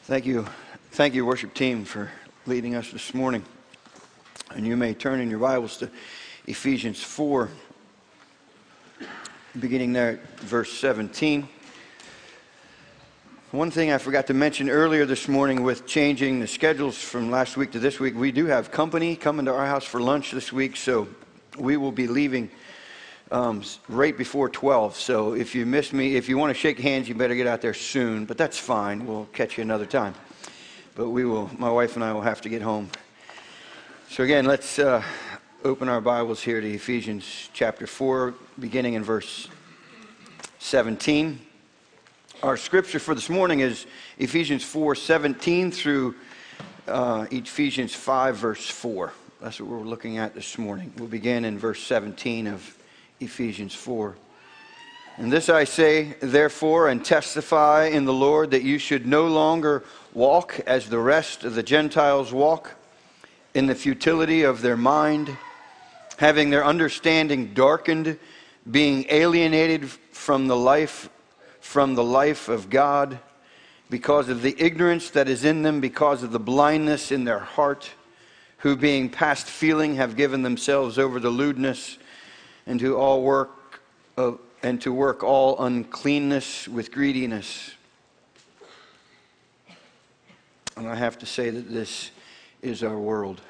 Thank you. Thank you, worship team, for leading us this morning. And you may turn in your Bibles to Ephesians 4, beginning there at verse 17. One thing I forgot to mention earlier this morning with changing the schedules from last week to this week, we do have company coming to our house for lunch this week, so we will be leaving right before 12. So if you miss me, if you want to shake hands, you better get out there soon, but that's fine. We'll catch you another time. But my wife and I will have to get home. So again, let's open our Bibles here to Ephesians chapter 4, beginning in verse 17. Our scripture for this morning is Ephesians 4:17 through Ephesians 5, verse 4. That's what we're looking at this morning. We'll begin in verse 17 of Ephesians 4. And this I say, therefore, and testify in the Lord, that you should no longer walk as the rest of the Gentiles walk, in the futility of their mind, having their understanding darkened, being alienated from the life of God, because of the ignorance that is in them, because of the blindness in their heart, who being past feeling have given themselves over to lewdness, and to work all uncleanness with greediness. And I have to say that this is our world.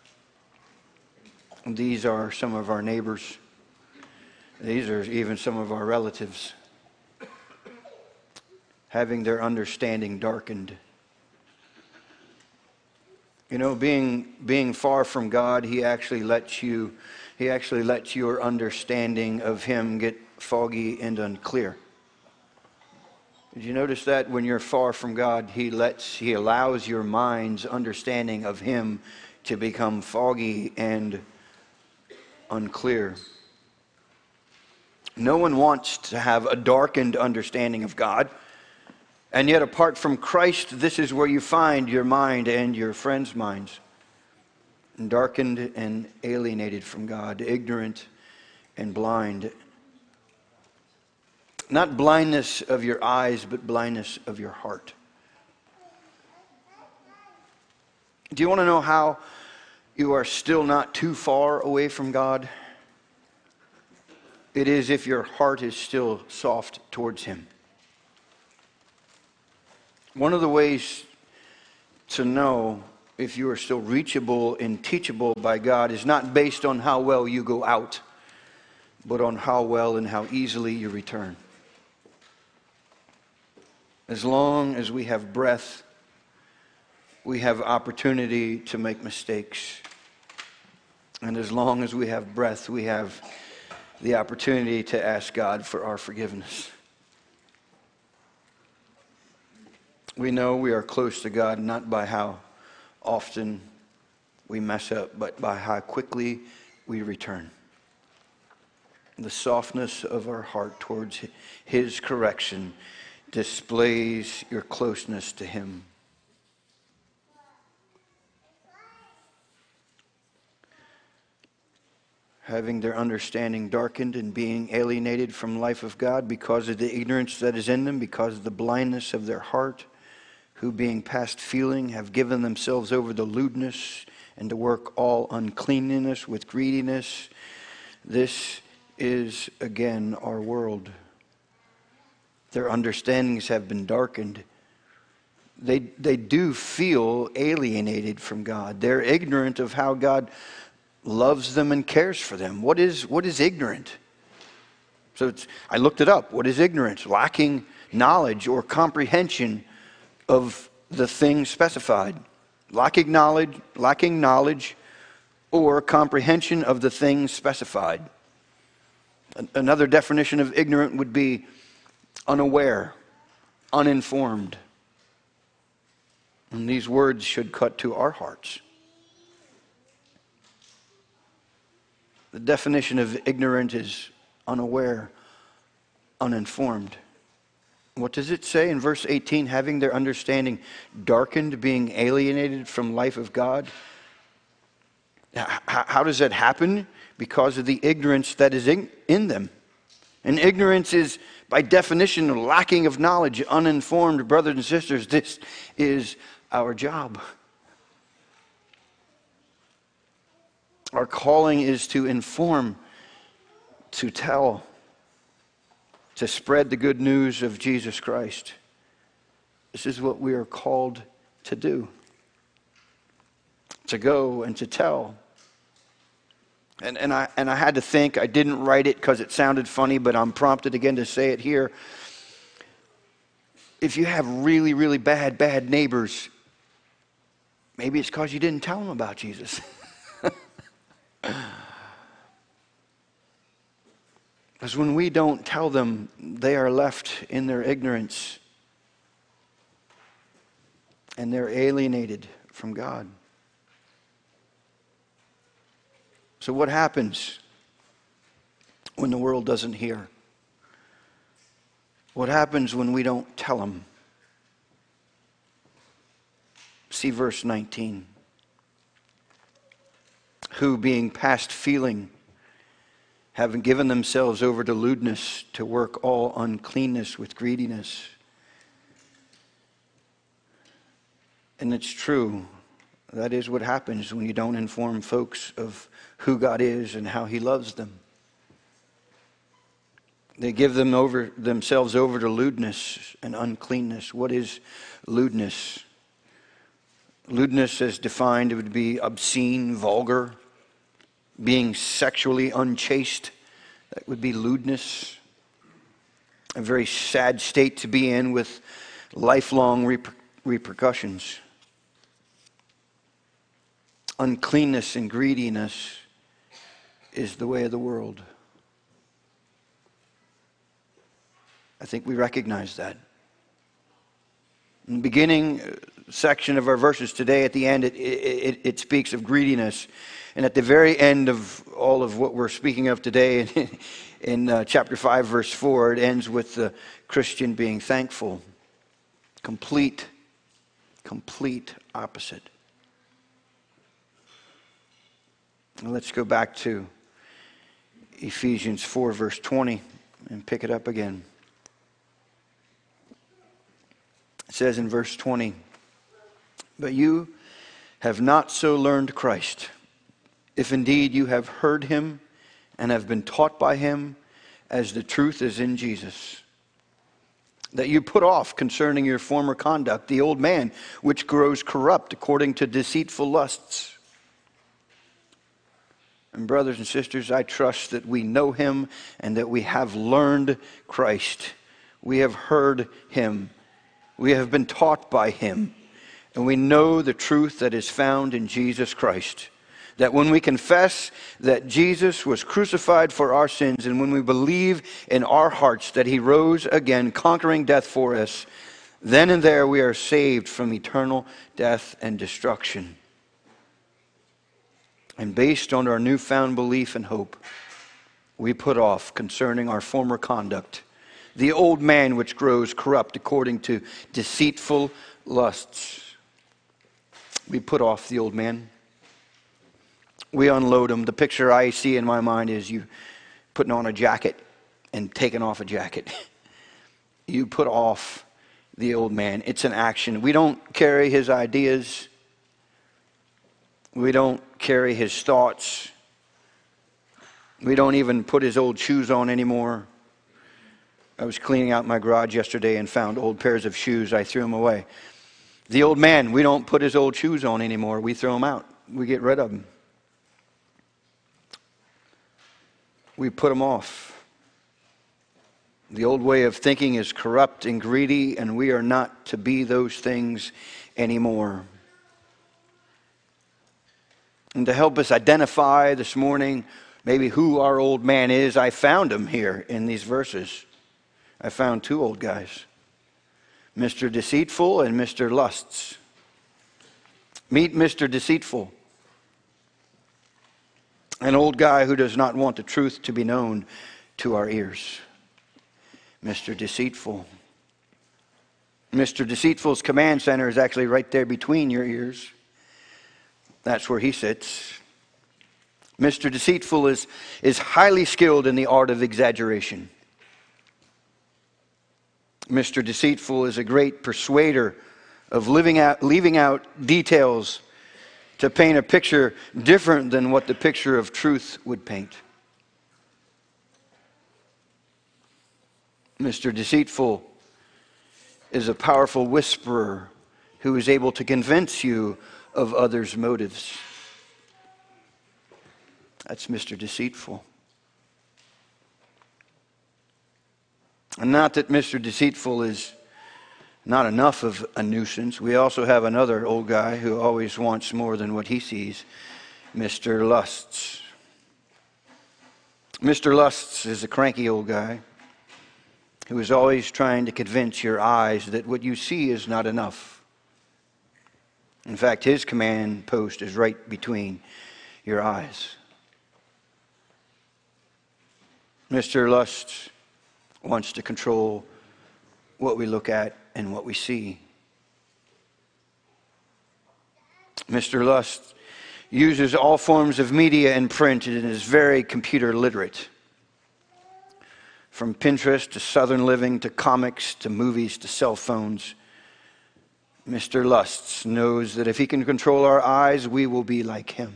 And these are some of our neighbors. These are even some of our relatives, having their understanding darkened. You know, being far from God, He actually lets your understanding of Him get foggy and unclear. Did you notice that when you're far from God, He allows your mind's understanding of Him to become foggy and unclear? No one wants to have a darkened understanding of God. And yet, apart from Christ, this is where you find your mind and your friends' minds. Darkened and alienated from God, ignorant and blind. Not blindness of your eyes, but blindness of your heart. Do you want to know how you are still not too far away from God? It is if your heart is still soft towards Him. One of the ways to know if you are still reachable and teachable by God is not based on how well you go out, but on how well and how easily you return. As long as we have breath, we have opportunity to make mistakes. And as long as we have breath, we have the opportunity to ask God for our forgiveness. We know we are close to God not by how often we mess up, but by how quickly we return. The softness of our heart towards His correction displays your closeness to Him. Having their understanding darkened and being alienated from life of God because of the ignorance that is in them, because of the blindness of their heart, who being past feeling have given themselves over to lewdness and to work all uncleanness with greediness. This is again our world. Their understandings have been darkened. They do feel alienated from God. They're ignorant of how God loves them and cares for them. What is ignorant? So I looked it up. What is ignorance? Lacking knowledge or comprehension of the thing specified. Lacking knowledge or comprehension of the thing specified. Another definition of ignorant would be unaware, uninformed. And these words should cut to our hearts. The definition of ignorant is unaware, uninformed. What does it say in verse 18? Having their understanding darkened, being alienated from life of God. How does that happen? Because of the ignorance that is in them. And ignorance is By definition, lacking of knowledge, uninformed brothers and sisters, this is our job. Our calling is to inform, to tell, to spread the good news of Jesus Christ. This is what we are called to do. To go and to tell. And I had to think, I didn't write it because it sounded funny, but I'm prompted again to say it here. If you have really, really bad neighbors, maybe it's because you didn't tell them about Jesus. Because when we don't tell them, they are left in their ignorance. And they're alienated from God. So what happens when the world doesn't hear? What happens when we don't tell them? See verse 19. Who, being past feeling, having given themselves over to lewdness, to work all uncleanness with greediness. And it's true. That is what happens when you don't inform folks of who God is and how He loves them. They give themselves over to lewdness and uncleanness. What is lewdness? Lewdness, as defined, it would be obscene, vulgar, being sexually unchaste. That would be lewdness. A very sad state to be in with lifelong repercussions. Uncleanness and greediness is the way of the world. I think we recognize that. In the beginning section of our verses today, at the end, it speaks of greediness. And at the very end of all of what we're speaking of today, in chapter 5, verse 4, it ends with the Christian being thankful. Complete opposite. Let's go back to Ephesians 4, verse 20, and pick it up again. It says in verse 20, "But you have not so learned Christ, if indeed you have heard Him and have been taught by Him, as the truth is in Jesus, that you put off concerning your former conduct the old man, which grows corrupt according to deceitful lusts." And brothers and sisters, I trust that we know Him and that we have learned Christ. We have heard Him. We have been taught by Him. And we know the truth that is found in Jesus Christ. That when we confess that Jesus was crucified for our sins, and when we believe in our hearts that He rose again, conquering death for us, then and there we are saved from eternal death and destruction. And based on our newfound belief and hope, we put off concerning our former conduct the old man which grows corrupt according to deceitful lusts. We put off the old man. We unload him. The picture I see in my mind is you putting on a jacket and taking off a jacket. You put off the old man. It's an action. We don't carry his ideas. We don't carry his thoughts. We don't even put his old shoes on anymore. I was cleaning out my garage yesterday and found old pairs of shoes. I threw them away. The old man, we don't put his old shoes on anymore. We throw them out. We get rid of them. We put them off. The old way of thinking is corrupt and greedy, and we are not to be those things anymore. And to help us identify this morning maybe who our old man is, I found him here in these verses. I found two old guys, Mr. Deceitful and Mr. Lusts. Meet Mr. Deceitful, an old guy who does not want the truth to be known to our ears. Mr. Deceitful. Mr. Deceitful's command center is actually right there between your ears. That's where he sits. Mr. Deceitful is highly skilled in the art of exaggeration. Mr. Deceitful is a great persuader of leaving out details to paint a picture different than what the picture of truth would paint. Mr. Deceitful is a powerful whisperer who is able to convince you of others' motives. That's Mr. Deceitful. And not that Mr. Deceitful is not enough of a nuisance. We also have another old guy who always wants more than what he sees, Mr. Lusts. Mr. Lusts is a cranky old guy who is always trying to convince your eyes that what you see is not enough. In fact, his command post is right between your eyes. Mr. Lusts wants to control what we look at and what we see. Mr. Lust uses all forms of media and print and is very computer literate. From Pinterest to Southern Living to comics to movies to cell phones, Mr. Lusts knows that if he can control our eyes, we will be like him.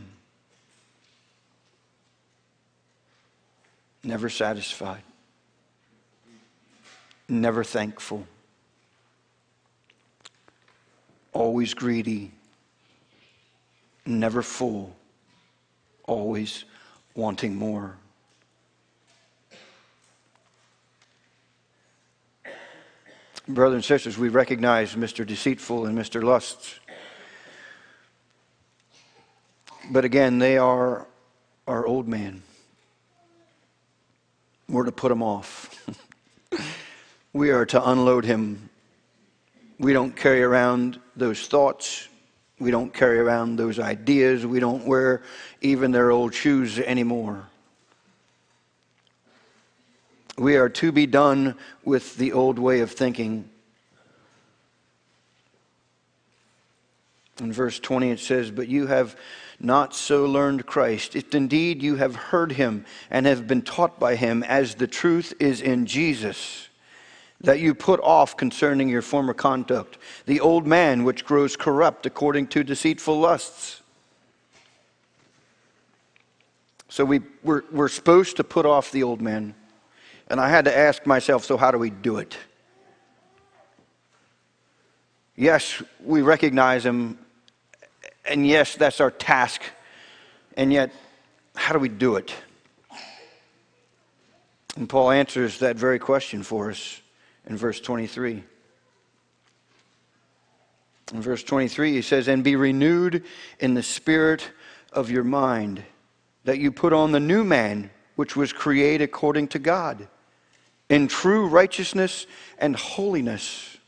Never satisfied. Never thankful. Always greedy. Never full. Always wanting more. Brothers and sisters, we recognize Mr. Deceitful and Mr. Lusts. But again, they are our old man. We're to put him off. We are to unload him. We don't carry around those thoughts. We don't carry around those ideas. We don't wear even their old shoes anymore. We are to be done with the old way of thinking. In verse 20 it says, "But you have not so learned Christ. If indeed you have heard him and have been taught by him, as the truth is in Jesus, that you put off concerning your former conduct the old man which grows corrupt according to deceitful lusts." So we're supposed to put off the old man. And I had to ask myself, so how do we do it? Yes, we recognize him. And yes, that's our task. And yet, how do we do it? And Paul answers that very question for us in verse 23. In verse 23 he says, "And be renewed in the spirit of your mind, that you put on the new man, which was created according to God, in true righteousness and holiness."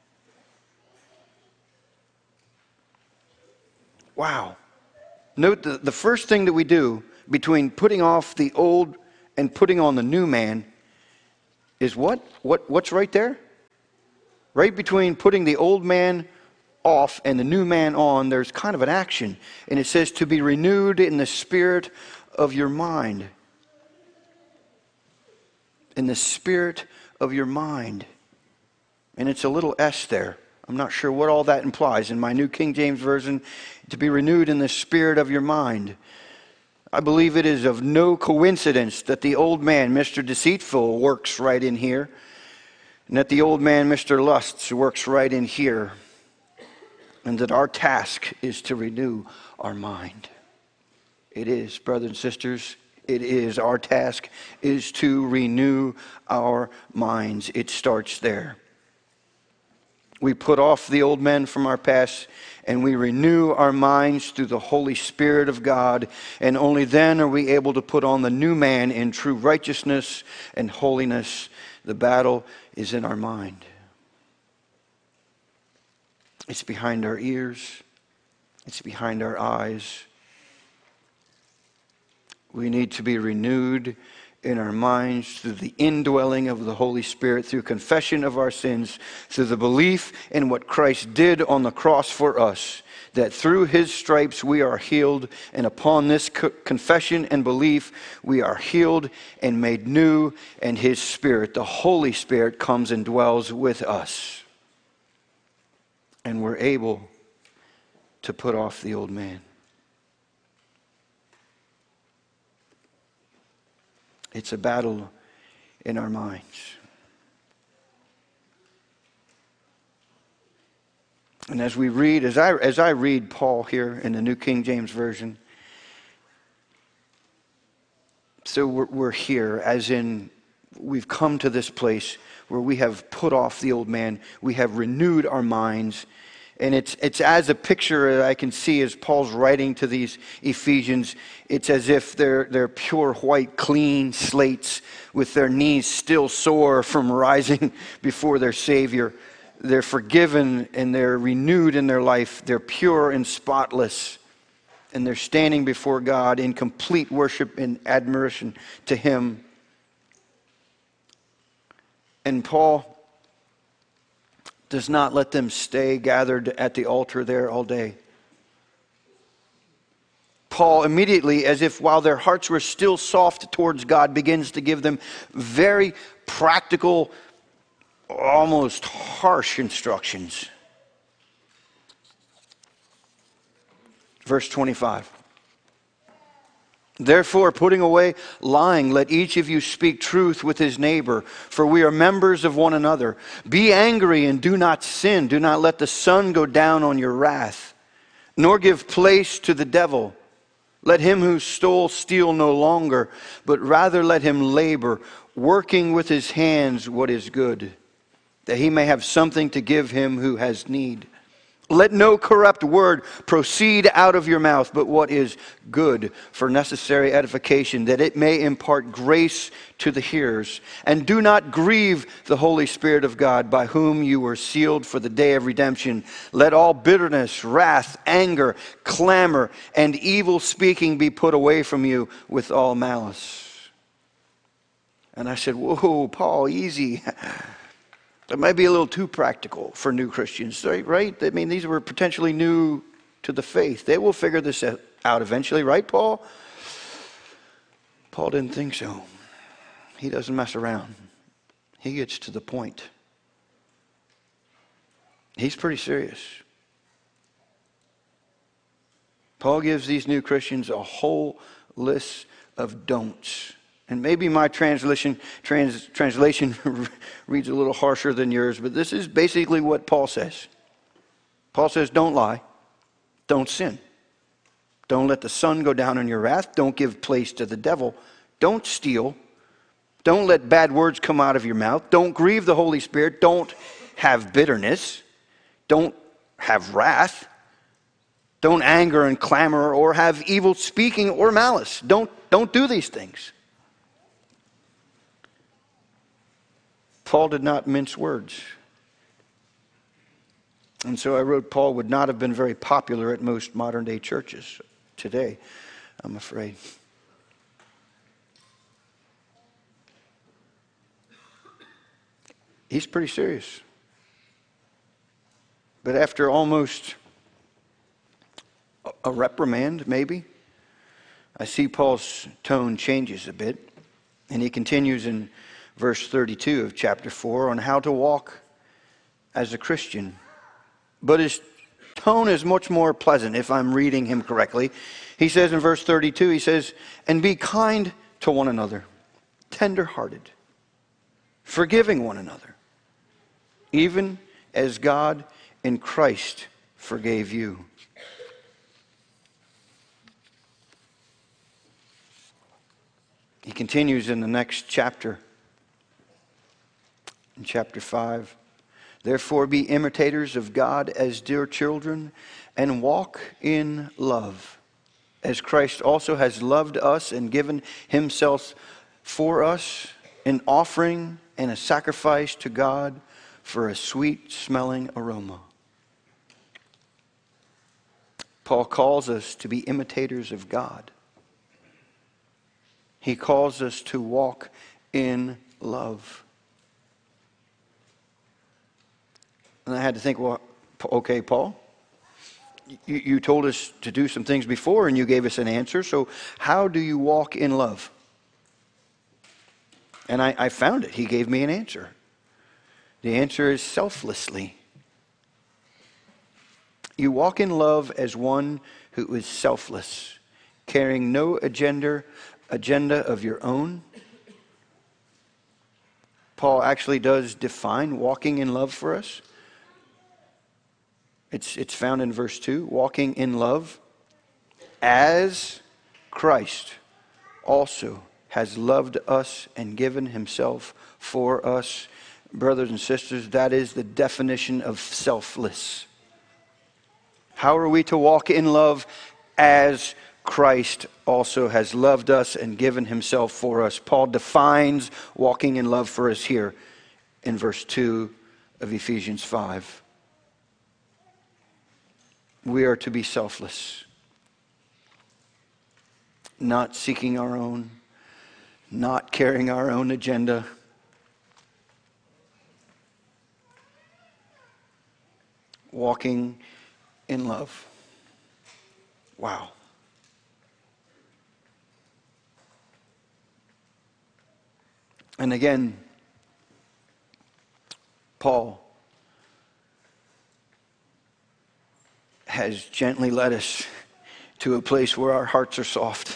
Wow. Note the first thing that we do between putting off the old and putting on the new man is what? What's right there? Right between putting the old man off and the new man on, there's kind of an action. And it says to be renewed in the spirit of your mind. In the spirit of your mind. And it's a little S there. I'm not sure what all that implies. In my New King James Version, to be renewed in the spirit of your mind. I believe it is of no coincidence that the old man, Mr. Deceitful, works right in here. And that the old man, Mr. Lusts, works right in here. And that our task is to renew our mind. It is, brothers and sisters, it is. Our task is to renew our minds. It starts there. We put off the old men from our past and we renew our minds through the Holy Spirit of God. And only then are we able to put on the new man in true righteousness and holiness. The battle is in our mind. It's behind our ears. It's behind our eyes. We need to be renewed in our minds through the indwelling of the Holy Spirit, through confession of our sins, through the belief in what Christ did on the cross for us, that through his stripes we are healed, and upon this confession and belief we are healed and made new, and his Spirit, the Holy Spirit, comes and dwells with us. And we're able to put off the old man. It's a battle in our minds. And as we read, as I read Paul here in the New King James Version, so we're here, as in we've come to this place where we have put off the old man, we have renewed our minds, and it's as a picture that I can see as Paul's writing to these Ephesians. It's as if they're pure white, clean slates with their knees still sore from rising before their Savior. They're forgiven and they're renewed in their life. They're pure and spotless. And they're standing before God in complete worship and admiration to Him. And Paul does not let them stay gathered at the altar there all day. Paul immediately, as if while their hearts were still soft towards God, begins to give them very practical, almost harsh instructions. Verse 25. Therefore, putting away lying, let each of you speak truth with his neighbor, for we are members of one another. Be angry and do not sin. Do not let the sun go down on your wrath, nor give place to the devil. Let him who stole steal no longer, but rather let him labor, working with his hands what is good, that he may have something to give him who has need. Let no corrupt word proceed out of your mouth, but what is good for necessary edification, that it may impart grace to the hearers. And do not grieve the Holy Spirit of God, by whom you were sealed for the day of redemption. Let all bitterness, wrath, anger, clamor, and evil speaking be put away from you with all malice. And I said, whoa, Paul, easy. That might be a little too practical for new Christians, right? I mean, these were potentially new to the faith. They will figure this out eventually, right, Paul? Paul didn't think so. He doesn't mess around. He gets to the point. He's pretty serious. Paul gives these new Christians a whole list of don'ts. And maybe my translation reads a little harsher than yours, but this is basically what Paul says. Paul says, don't lie. Don't sin. Don't let the sun go down on your wrath. Don't give place to the devil. Don't steal. Don't let bad words come out of your mouth. Don't grieve the Holy Spirit. Don't have bitterness. Don't have wrath. Don't anger and clamor or have evil speaking or malice. Don't do these things. Paul did not mince words. And so I wrote, Paul would not have been very popular at most modern day churches today, I'm afraid. He's pretty serious. But after almost a reprimand, maybe, I see Paul's tone changes a bit. And he continues in verse 32 of chapter 4 on how to walk as a Christian. But his tone is much more pleasant if I'm reading him correctly. He says in verse 32, he says, and be kind to one another, tender-hearted, forgiving one another, even as God in Christ forgave you. He continues in the next chapter. In chapter 5, therefore be imitators of God as dear children, and walk in love, as Christ also has loved us and given himself for us, an offering and a sacrifice to God for a sweet-smelling aroma. Paul calls us to be imitators of God. He calls us to walk in love. And I had to think, well, okay, Paul, You told us to do some things before and you gave us an answer. So how do you walk in love? And I found it. He gave me an answer. The answer is selflessly. You walk in love as one who is selfless, carrying no agenda of your own. Paul actually does define walking in love for us. It's found in verse 2, walking in love as Christ also has loved us and given himself for us. Brothers and sisters, that is the definition of selfless. How are we to walk in love as Christ also has loved us and given himself for us? Paul defines walking in love for us here in verse 2 of Ephesians 5. We are to be selfless, not seeking our own, not carrying our own agenda. Walking in love. Wow. And again, Paul has gently led us to a place where our hearts are soft.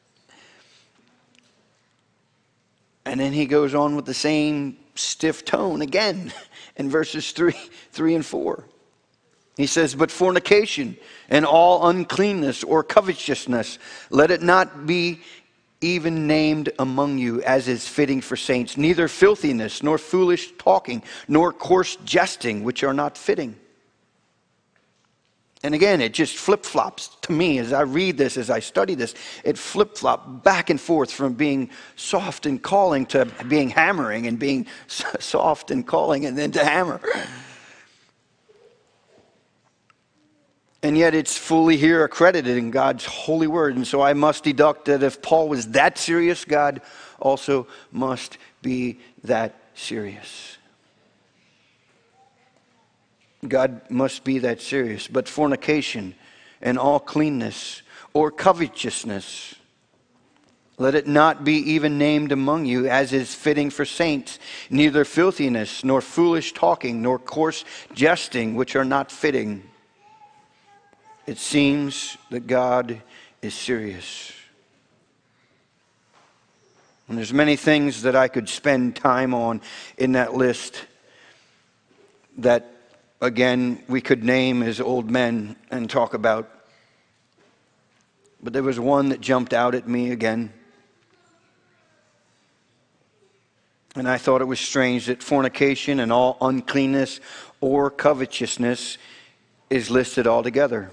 And then he goes on with the same stiff tone again in verses 3 and 4. He says, but fornication and all uncleanness or covetousness, let it not be even named among you as is fitting for saints, neither filthiness, nor foolish talking, nor coarse jesting, which are not fitting. And again, it just flip-flops to me as I read this, as I study this. It flip-flops back and forth from being soft and calling to being hammering, and being soft and calling and then to hammer. And yet it's fully here accredited in God's holy word. And so I must deduct that if Paul was that serious, God also must be that serious. God must be that serious. But fornication and all cleanness or covetousness, let it not be even named among you as is fitting for saints, neither filthiness, nor foolish talking, nor coarse jesting, which are not fitting. It seems that God is serious. And there's many things that I could spend time on in that list that, again, we could name as old men and talk about. But there was one that jumped out at me again. And I thought it was strange that fornication and all uncleanness or covetousness is listed all together.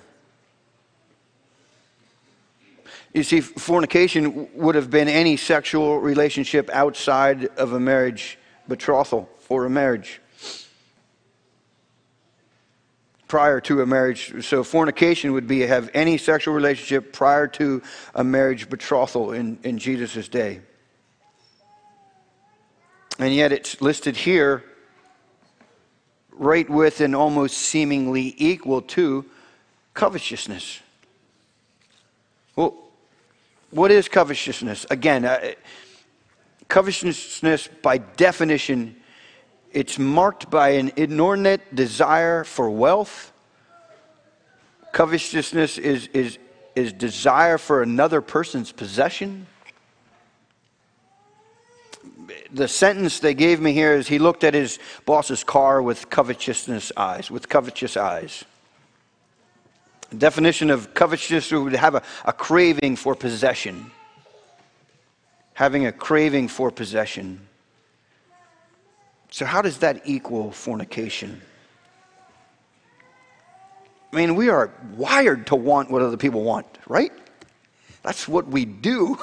You see, fornication would have been any sexual relationship outside of a marriage betrothal or a marriage. Prior to a marriage. So fornication would be have any sexual relationship prior to a marriage betrothal in Jesus' day. And yet it's listed here right with and almost seemingly equal to covetousness. Well, what is covetousness? Again, covetousness by definition, it's marked by an inordinate desire for wealth. Covetousness is desire for another person's possession. The sentence they gave me here is he looked at his boss's car with covetous eyes. The definition of covetousness would have a craving for possession. Having a craving for possession. So how does that equal fornication? I mean, we are wired to want what other people want, right? That's what we do.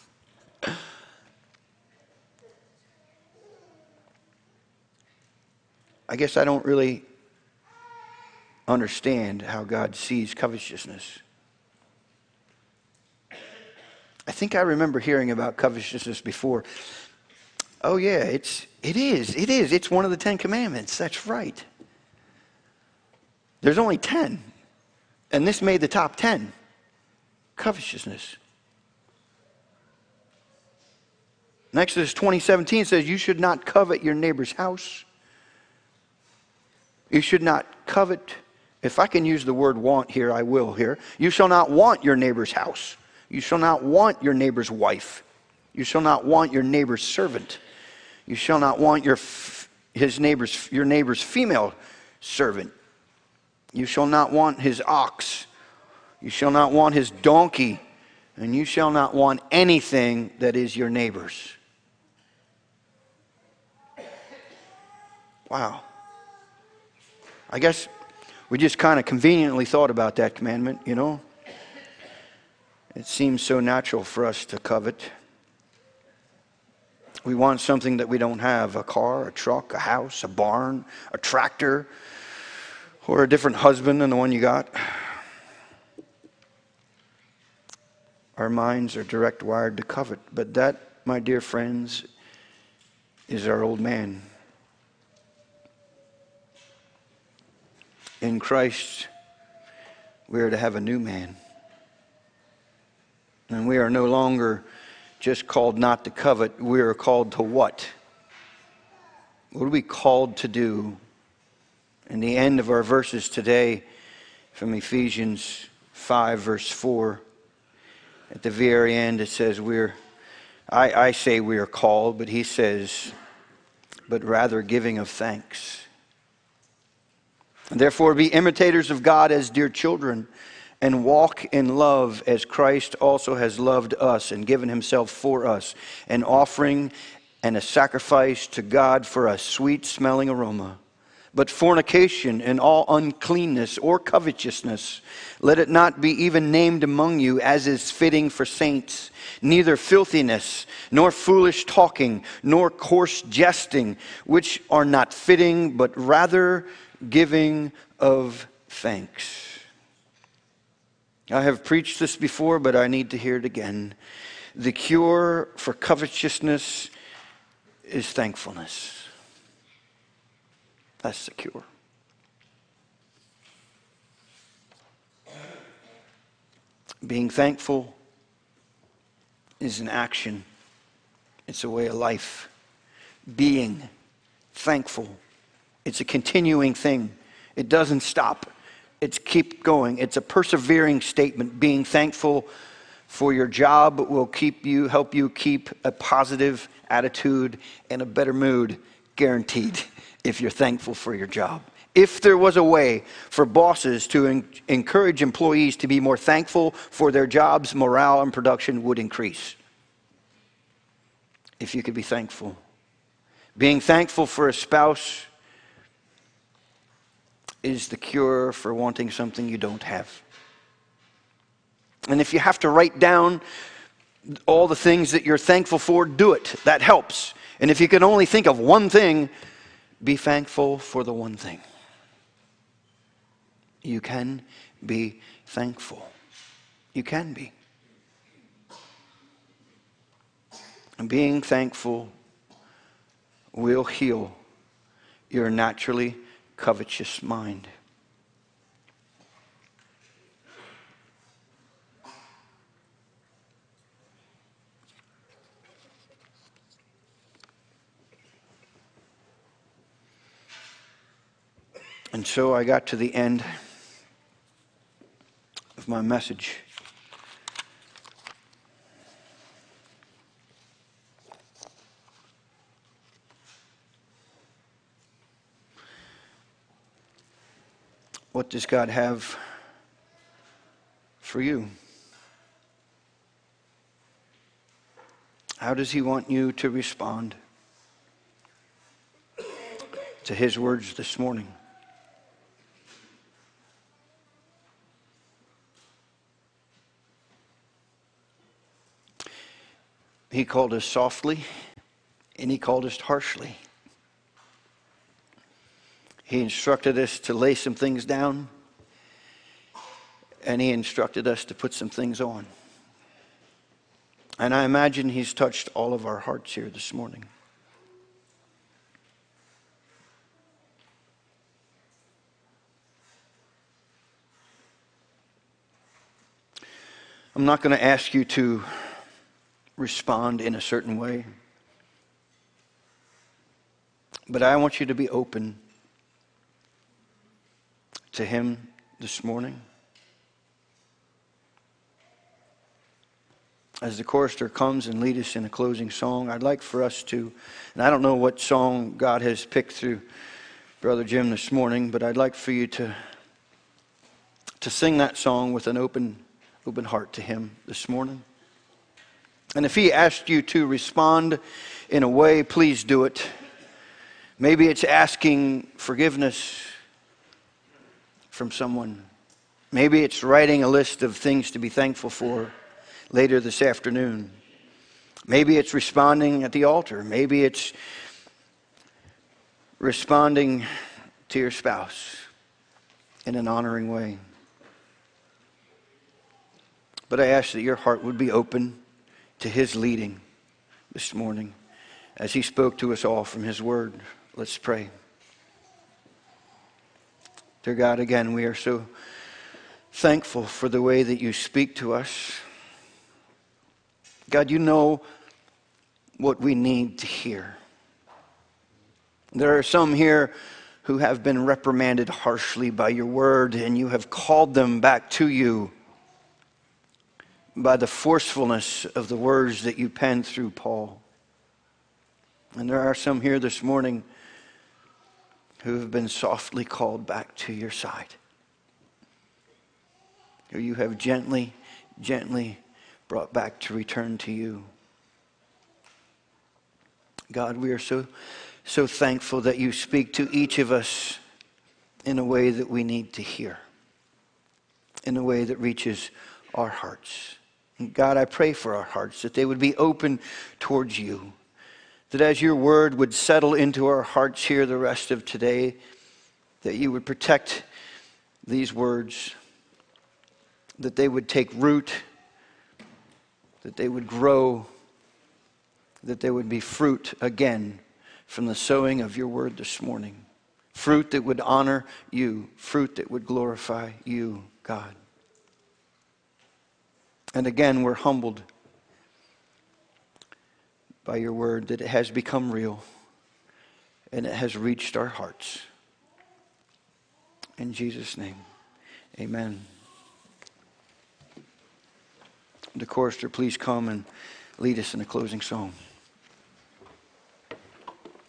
I guess I don't really understand how God sees covetousness. I think I remember hearing about covetousness before. Oh yeah, it is. It's one of the 10 Commandments. That's right. There's only 10. And this made the top 10. Covetousness. In Exodus 20:17 says, you should not covet your neighbor's house. You should not covet. If I can use the word want here, I will here. You shall not want your neighbor's house. You shall not want your neighbor's wife. You shall not want your neighbor's servant. You shall not want your neighbor's female servant. You shall not want his ox. You shall not want his donkey. And you shall not want anything that is your neighbor's. Wow. I guess we just kind of conveniently thought about that commandment, you know. It seems so natural for us to covet. We want something that we don't have, a car, a truck, a house, a barn, a tractor, or a different husband than the one you got. Our minds are direct wired to covet, but that, my dear friends, is our old man. In Christ, we are to have a new man. And we are no longer just called not to covet. We are called to what? What are we called to do? In the end of our verses today, from Ephesians 5, verse 4, at the very end it says I say we are called, but he says, but rather giving of thanks. And therefore be imitators of God as dear children, and walk in love as Christ also has loved us and given himself for us, an offering and a sacrifice to God for a sweet-smelling aroma. But fornication and all uncleanness or covetousness, let it not be even named among you as is fitting for saints. Neither filthiness, nor foolish talking, nor coarse jesting, which are not fitting, but rather giving of thanks. I have preached this before, but I need to hear it again. The cure for covetousness is thankfulness. That's the cure. Being thankful is an action. It's a way of life. Being thankful, it's a continuing thing. It doesn't stop. It's keep going. It's a persevering statement. Being thankful for your job will help you keep a positive attitude and a better mood, guaranteed, if you're thankful for your job. If there was a way for bosses to encourage employees to be more thankful for their jobs, morale and production would increase. If you could be thankful. Being thankful for a spouse is the cure for wanting something you don't have. And if you have to write down all the things that you're thankful for, do it. That helps. And if you can only think of one thing, be thankful for the one thing. You can be thankful. You can be. And being thankful will heal your naturally covetous mind. And so I got to the end of my message. What does God have for you? How does he want you to respond to his words this morning? He called us softly, and he called us harshly. He instructed us to lay some things down, and he instructed us to put some things on. And I imagine he's touched all of our hearts here this morning. I'm not going to ask you to respond in a certain way, but I want you to be open to Him this morning. As the chorister comes and lead us in a closing song, I'd like for us to, and I don't know what song God has picked through Brother Jim this morning, but I'd like for you to sing that song with an open heart to Him this morning. And if He asked you to respond in a way, please do it. Maybe it's asking forgiveness from someone. Maybe it's writing a list of things to be thankful for later this afternoon. Maybe it's responding at the altar. Maybe it's responding to your spouse in an honoring way. But I ask that your heart would be open to His leading this morning as He spoke to us all from His Word. Let's pray. Dear God, again, we are so thankful for the way that You speak to us. God, You know what we need to hear. There are some here who have been reprimanded harshly by Your Word, and You have called them back to You by the forcefulness of the words that You penned through Paul. And there are some here this morning who have been softly called back to Your side, who You have gently brought back to return to You. God, we are so thankful that You speak to each of us in a way that we need to hear, in a way that reaches our hearts. And God, I pray for our hearts, that they would be open towards You, that as Your Word would settle into our hearts here the rest of today, that You would protect these words, that they would take root, that they would grow, that they would be fruit again from the sowing of Your Word this morning. Fruit that would honor You, fruit that would glorify You, God. And again, we're humbled by Your Word that it has become real and it has reached our hearts. In Jesus' name, amen. The chorister, please come and lead us in a closing song.